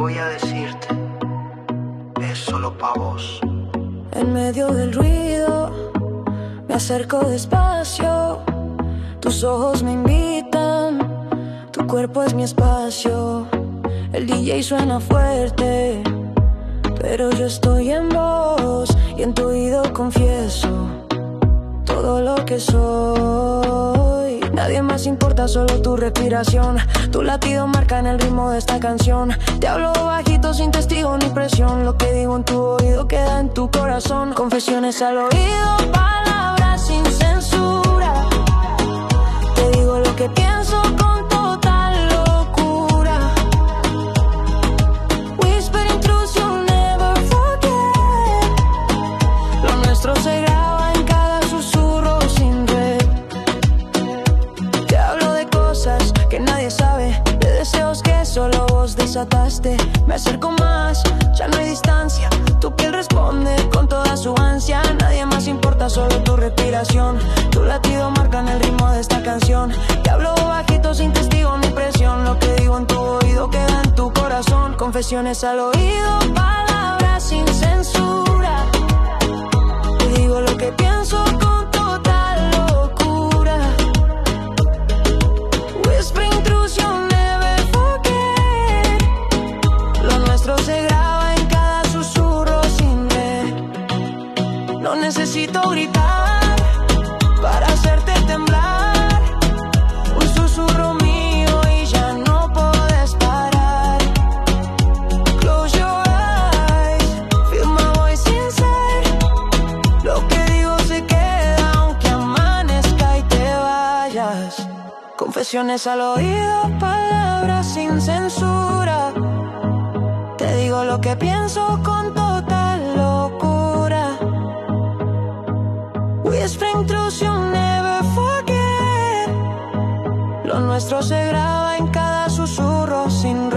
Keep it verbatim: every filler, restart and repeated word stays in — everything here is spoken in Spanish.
voy a decirte es solo pa' vos. En medio del ruido me acerco despacio. Tus ojos me invitan, tu cuerpo es mi espacio. El D J suena fuerte, pero yo estoy en vos y en tu oído confieso todo lo que soy. Nadie más importa, solo tu respiración. Tu latido marca en el ritmo de esta canción. Te hablo bajito, sin testigo ni presión. Lo que digo en tu oído queda en tu corazón. Confesiones al oído, palabras sin censura. Te digo lo que pienso con total locura. Whisper intrusion, never forget. Lo nuestro se graba en cada susurro sin red. Te hablo de cosas que nadie sabe, de deseos que solo vos desataste. Me acerco más, ya no hay distancia. Tu piel responde con toda su ansia. Nadie más importa, solo tu respiración. Tu latido marca en el ritmo de esta canción. Te hablo bajito, sin testigo ni presión. Lo que digo en tu oído queda en tu corazón. Confesiones al oído, palabras sin censura. Te digo lo que pienso con total locura. Whisper intrusion, never forget. Lo nuestro se graba en cada susurro sin red. No necesito gritar para hacerte temblar. Un susurro mío y ya no puedes parar. Close your eyes, feel my voice inside. Lo que digo se queda aunque amanezca y te vayas. Confesiones al oído, palabras sin censura. Te digo lo que pienso con total locura. Whisper intrusion, never forget. Lo nuestro se graba en cada susurro sin